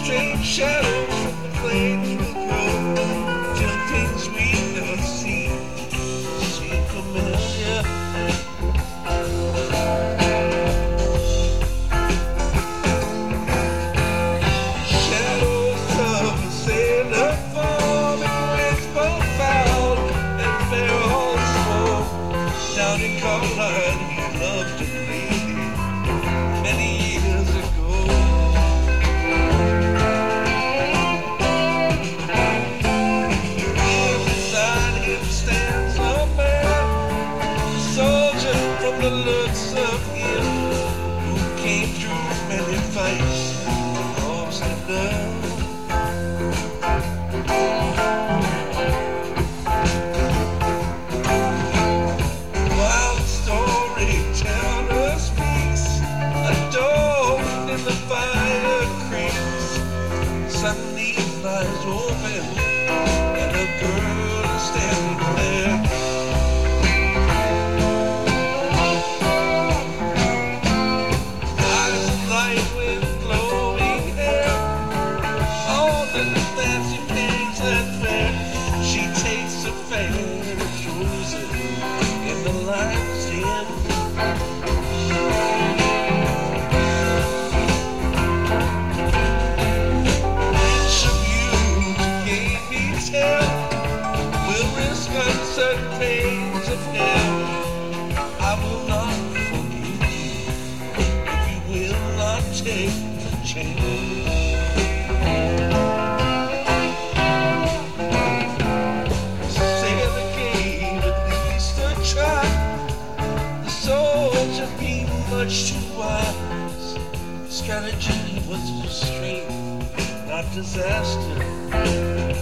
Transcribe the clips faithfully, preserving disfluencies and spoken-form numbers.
Take shadows from the flames will grow till things we never seen seem familiar. Shadows of a sailor falling with profound and barrel smoke down in Carolina. He loved a lady many years ago. The looks of him who came through many fights and lost the love. While the storyteller speaks, a door in the fire creaks. Suddenly his eyes open and a girl is standing there. Certain pains of hell, I will not forgive you if you will not take the chance. Sailor gave at least a try. The soldier being much too wise. Strategy was restraint, not disaster.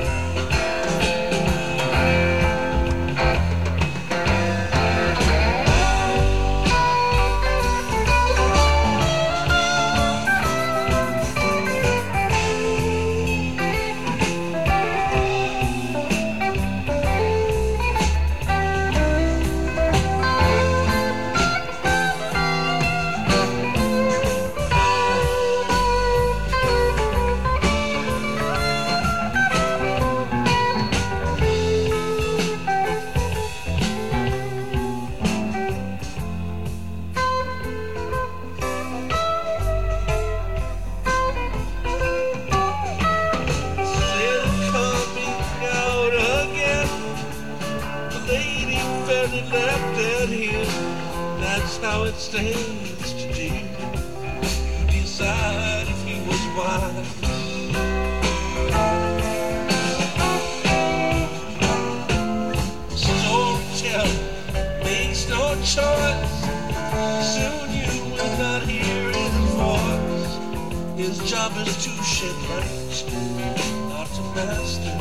Left at him, that's how it stands today. You decide if he was wise. Storyteller makes no choice. Soon you will not hear his voice. His job is to shed light, not to master.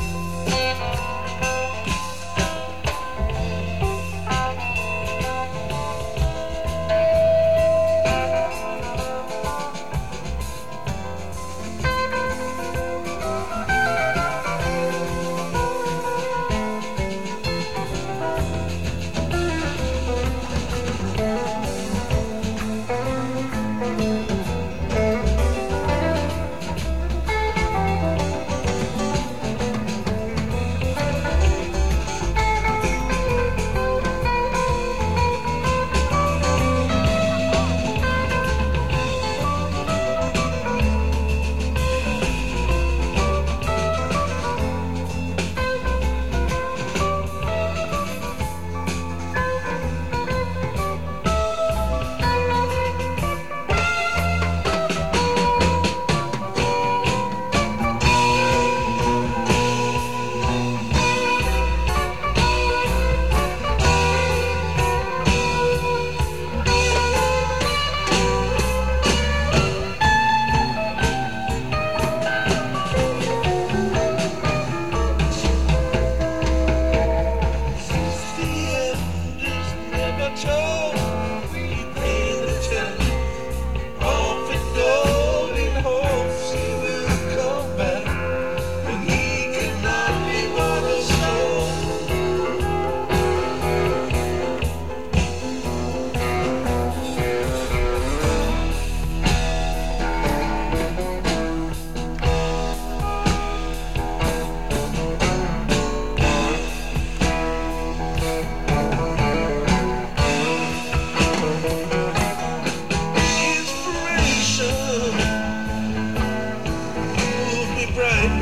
bright.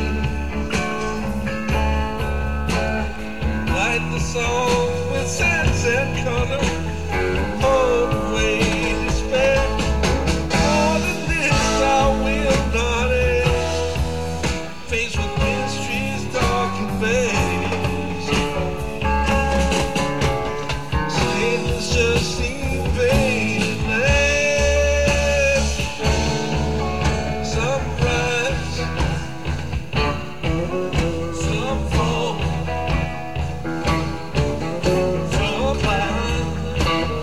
Light the song with sunset color. Hold away despair. More than this I will not end. Faced with mysteries dark and vague. Statements just seem vain and last. Some rise, some fall from high.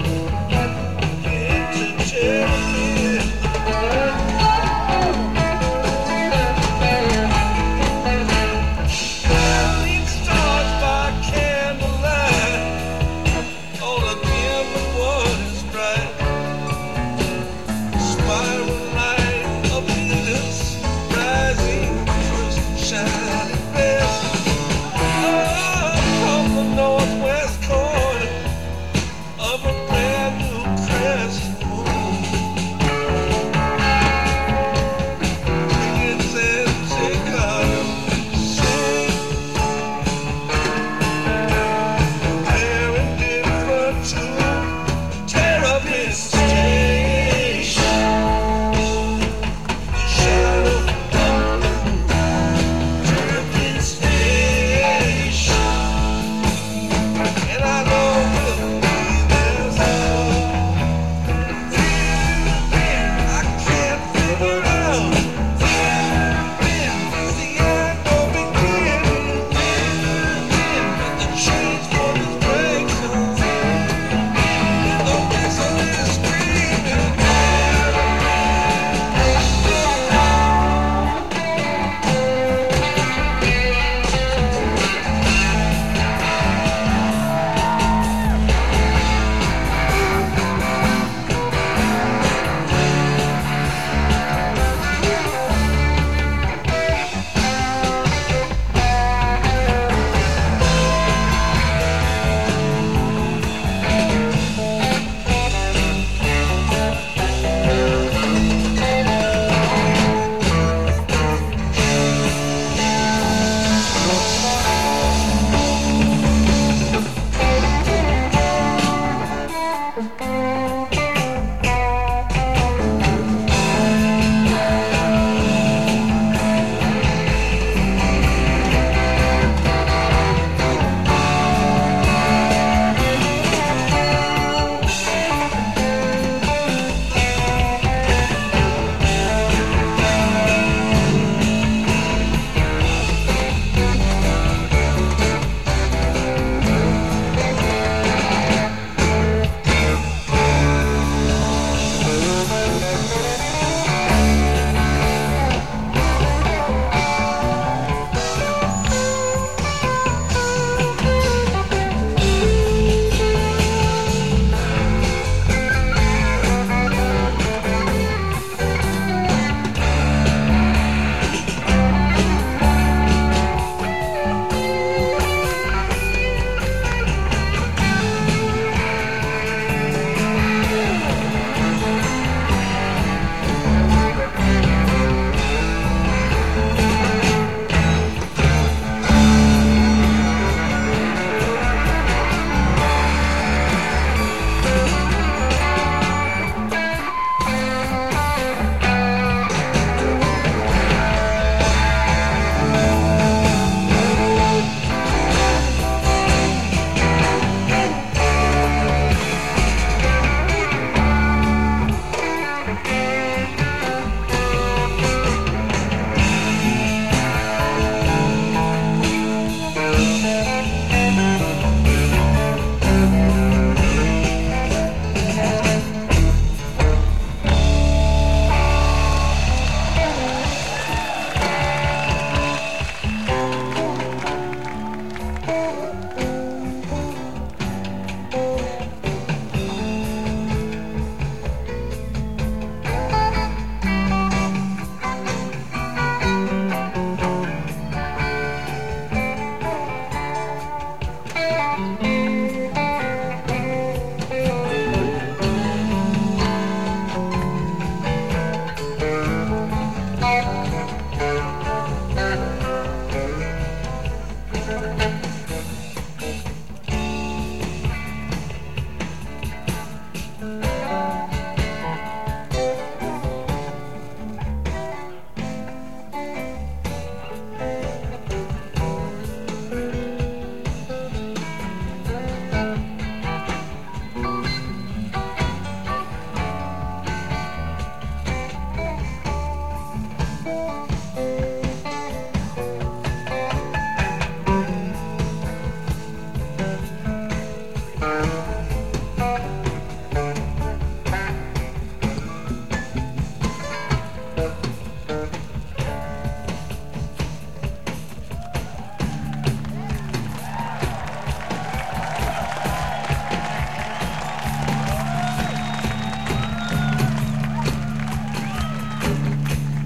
Get to cherry. Lighting stars by candlelight. All again, but what is bright? Spiral light of Venus rising, first shine.